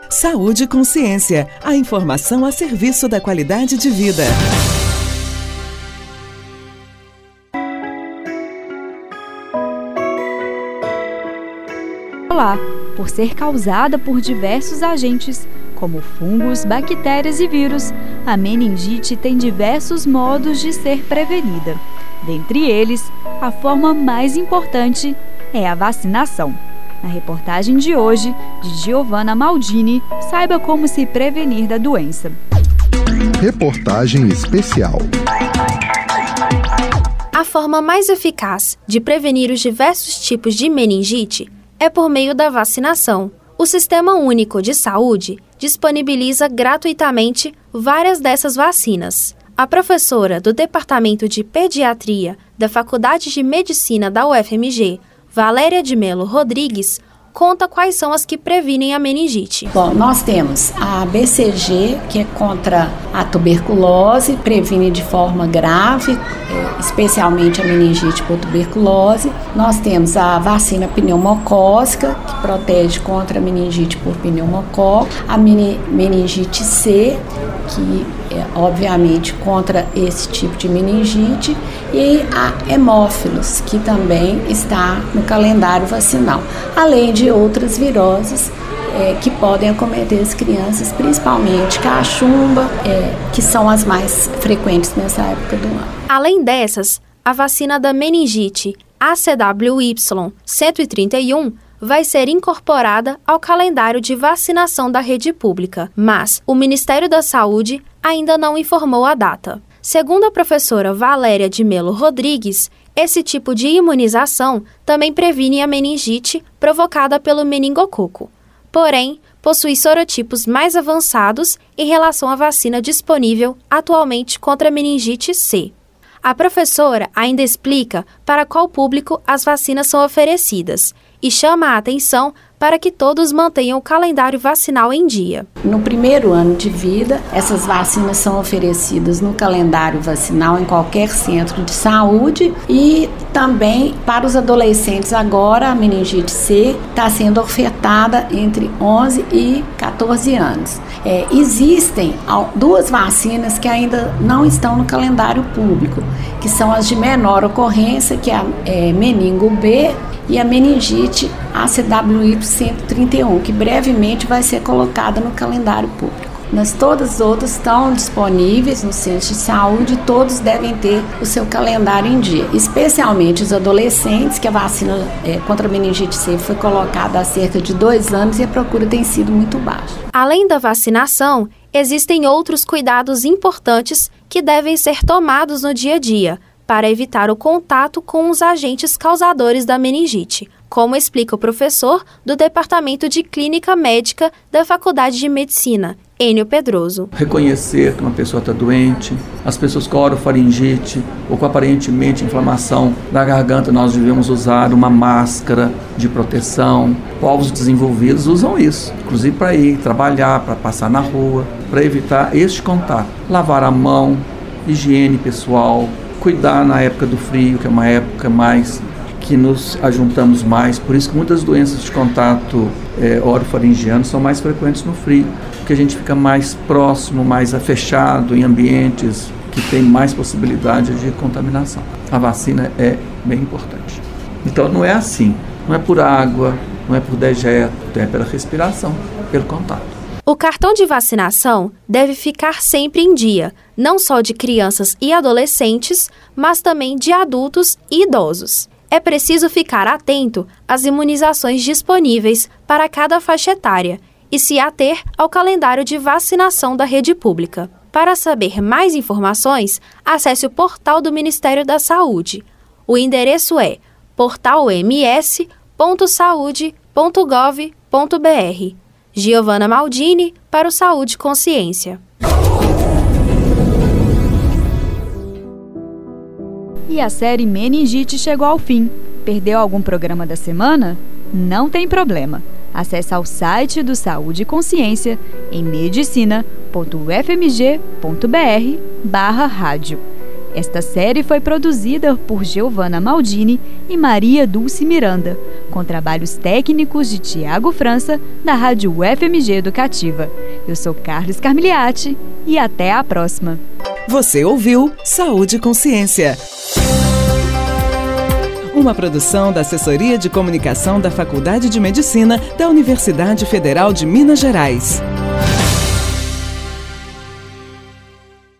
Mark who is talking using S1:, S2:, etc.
S1: Saúde e Consciência, a informação a serviço da qualidade de vida.
S2: Olá, por ser causada por diversos agentes, como fungos, bactérias e vírus, a meningite tem diversos modos de ser prevenida. Dentre eles, a forma mais importante é a vacinação. Na reportagem de hoje, de Giovanna Maldini, saiba como se prevenir da doença.
S3: Reportagem especial.
S4: A forma mais eficaz de prevenir os diversos tipos de meningite é por meio da vacinação. O Sistema Único de Saúde disponibiliza gratuitamente várias dessas vacinas. A professora do Departamento de Pediatria da Faculdade de Medicina da UFMG, Valéria de Melo Rodrigues, conta quais são as que previnem a meningite.
S5: Bom, nós temos a BCG, que é contra a tuberculose, previne de forma grave, especialmente a meningite por tuberculose. Nós temos a vacina pneumocócica, que protege contra a meningite por pneumococo. A meningite C, que obviamente contra esse tipo de meningite. E a hemófilos, que também está no calendário vacinal. Além de outras viroses que podem acometer as crianças, principalmente cachumba, que são as mais frequentes nessa época do ano.
S4: Além dessas, a vacina da meningite ACWY-131 vai ser incorporada ao calendário de vacinação da rede pública, mas o Ministério da Saúde ainda não informou a data. Segundo a professora Valéria de Melo Rodrigues, esse tipo de imunização também previne a meningite provocada pelo meningococo. Porém, possui sorotipos mais avançados em relação à vacina disponível atualmente contra a meningite C. A professora ainda explica para qual público as vacinas são oferecidas e chama a atenção para que todos mantenham o calendário vacinal em dia.
S5: No primeiro ano de vida, essas vacinas são oferecidas no calendário vacinal em qualquer centro de saúde e também para os adolescentes agora a meningite C está sendo ofertada entre 11 e 14 anos. Existem duas vacinas que ainda não estão no calendário público, que são as de menor ocorrência, que é a meningo B e a meningite ACWY-131, que brevemente vai ser colocada no calendário público. Todas as outras estão disponíveis no centro de saúde e todos devem ter o seu calendário em dia, especialmente os adolescentes, que a vacina contra a meningite C foi colocada há cerca de 2 anos e a procura tem sido muito baixa.
S4: Além da vacinação, existem outros cuidados importantes que devem ser tomados no dia a dia, para evitar o contato com os agentes causadores da meningite, como explica o professor do Departamento de Clínica Médica da Faculdade de Medicina, Enio Pedroso.
S6: Reconhecer que uma pessoa está doente, as pessoas com orofaringite ou com aparentemente inflamação da garganta, nós devemos usar uma máscara de proteção. Povos desenvolvidos usam isso, inclusive para ir trabalhar, para passar na rua, para evitar este contato. Lavar a mão, higiene pessoal, cuidar na época do frio, que é uma época mais que nos ajuntamos mais, por isso que muitas doenças de contato orofaringiano são mais frequentes no frio, porque a gente fica mais próximo, mais fechado em ambientes que tem mais possibilidade de contaminação. A vacina é bem importante. Então não é assim, não é por água, não é por dejeto, é pela respiração, pelo contato.
S4: O cartão de vacinação deve ficar sempre em dia, não só de crianças e adolescentes, mas também de adultos e idosos. É preciso ficar atento às imunizações disponíveis para cada faixa etária e se ater ao calendário de vacinação da rede pública. Para saber mais informações, acesse o portal do Ministério da Saúde. O endereço é portaloms.saude.gov.br. Giovanna Maldini para o Saúde e Consciência.
S2: E a série Meningite chegou ao fim. Perdeu algum programa da semana? Não tem problema. Acesse ao site do Saúde e Consciência em medicina.ufmg.br/rádio. Esta série foi produzida por Giovanna Maldini e Maria Dulce Miranda, com trabalhos técnicos de Tiago França, da Rádio UFMG Educativa. Eu sou Carlos Carmiliati e até a próxima.
S1: Você ouviu Saúde e Consciência. Uma produção da Assessoria de Comunicação da Faculdade de Medicina da Universidade Federal de Minas Gerais.